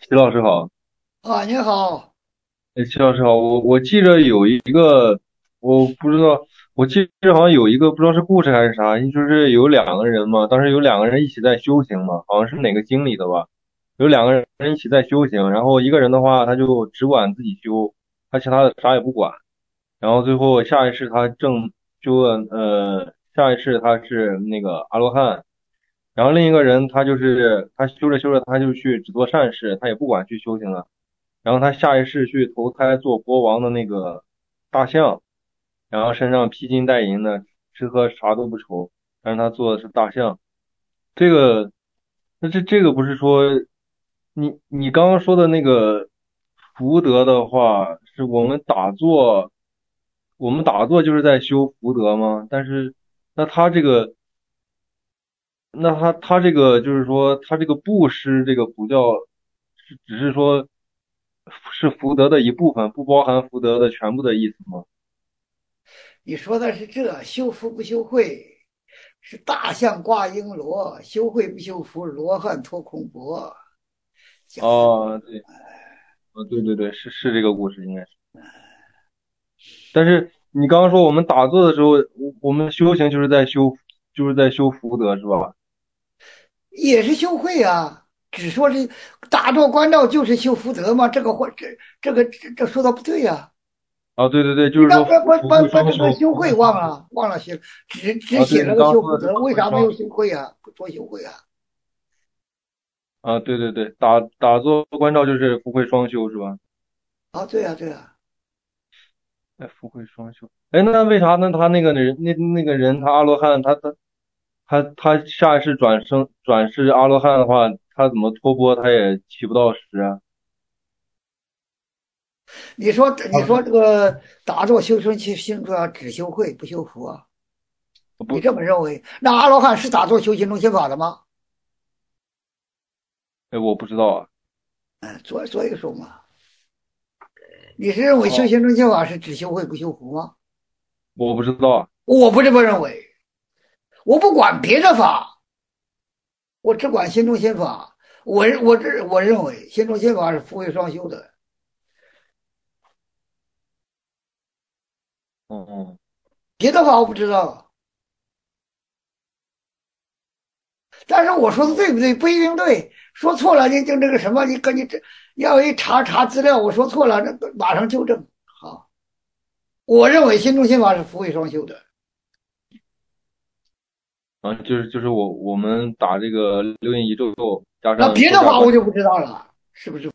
齐老师好。 啊，你好。 哎，齐老师好，我记着有一个，我不知道，我记着好像有一个不知道是故事还是啥，就是有两个人嘛，当时有两个人一起在修行嘛，好像是哪个经里的吧，有两个人一起在修行，然后一个人的话他就只管自己修，他其他的啥也不管，然后最后下一世他正修了，下一世他是那个阿罗汉，然后另一个人他就是他修着修着他就去只做善事，他也不管去修行了。然后他下一世去投胎做国王的那个大象，然后身上披金戴银的，吃喝啥都不愁，但是他做的是大象。这个，那这个不是说你刚刚说的那个福德的话，是我们打坐就是在修福德吗？但是那他这个。那他这个就是说，他这个布施这个不叫，只是说是福德的一部分，不包含福德的全部的意思吗？ 你说的是这修福不修慧，是大象挂璎珞，修慧不修福，罗汉脱空钵。讲的哦，对，对对对，是这个故事应该是。但是你刚刚说我们打坐的时候，我们修行就是在修福德是吧？ 也是修慧啊，只说是打坐关照就是修福德嘛，这个话这说的不对呀、 啊，对对对，就是说你咋把把福把把这个慧双修， 修慧福慧双修。 忘了写，只啊，对你写了个刚刚说的是修福德，为啥没有福慧双修。 修慧啊？不多修慧啊？ 啊，对对对，打坐关照就是福慧双修是吧？ 啊，对呀，对呀。 哎，福慧双修。哎，那为啥呢？他那个人，那个人，他阿罗汉，他下一世转世阿罗汉的话，他怎么托钵他也起不到十啊？ 你说这个打坐修身去心说只修慧不修福啊？你不， 这么认为？那阿罗汉是打坐修行中心法的吗？ 哎，我不知道啊。 所以说嘛，你是认为修哦， 行中心法是只修慧不修福吗？ 我不知道啊。 我不这么认为，我不管别的法，我只管心中心法。我认为心中心法是福慧双修的， 哦哦。 别的法我不知道。但是我说的对不对？不一定对，说错了你就那个什么，你这要一查资料，我说错了，那马上纠正。好，我认为心中心法是福慧双修的。 啊，就是我们打这个六印仪咒加那上别的法我就坐下观。 不知道了，是不是？